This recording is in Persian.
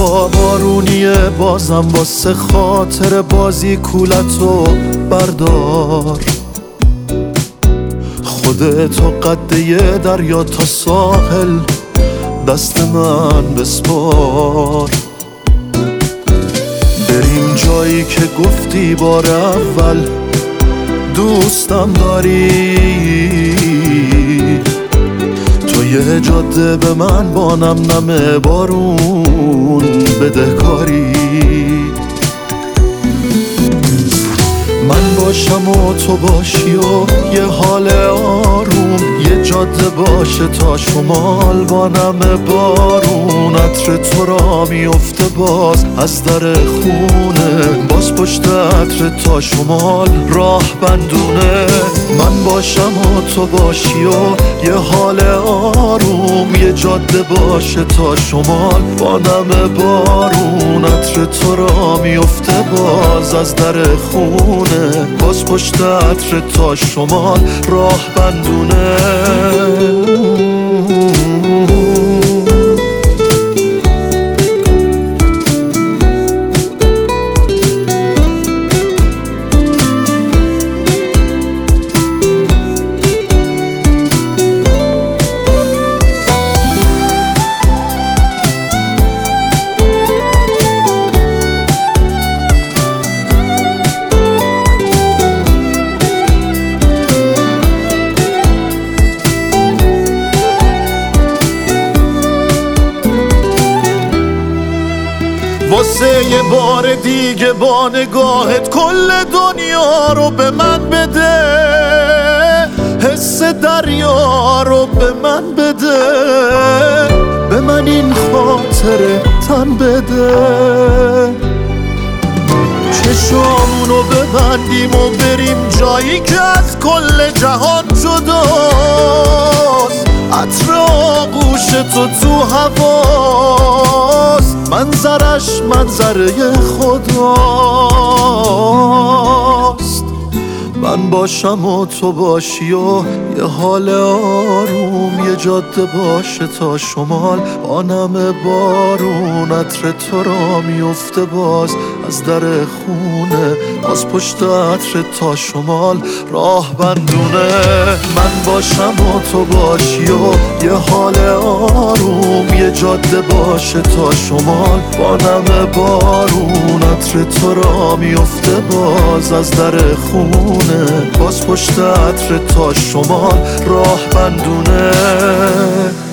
هوا بارونیه بازم واسه خاطر بازی کولتو بردار. خودتو قد یه دریا تا ساحل دست من بسپار. بریم جایی که گفتی بار اول دوستم داری. تو یه جاده به من با نم نم بارون بدهکاری. من باشم و تو باشی و یه حال آروم، یه جاده باشه تا شمال با نم بارون. عطر تو را میفته باز از در خونه، باز پشت عطر تا شمال راه بندونه. من باشم و تو باشی و یه حال آروم، یه جاده باشه تا شمال با نم بارون. عطر تو را میفته باز از در خونه، باز پشت عطر تا شمال راه بندونه. واسه یه بار دیگه با نگاهت کل دنیا رو به من بده، حس دریا رو به من بده، به من این خاطره تن بده. چشامونو ببندیم و بریم جایی که از کل جهان جداست. عطر آغوش تو هواست، منظرش منظره خداست. من باشم و تو باشی و یه حال آروم، یه جاده باشه تا شمال با نم بارون. عطر تو را میفته باز از در خونه، باز پشت عطر تا شمال راه بندونه. من باشم و تو باشی و یه حال آروم، یه جاده باشه تا شمال با نم بارون. عطر تو را میفته باز از در خونه، باز پشت عطر تا شمال راه بندونه.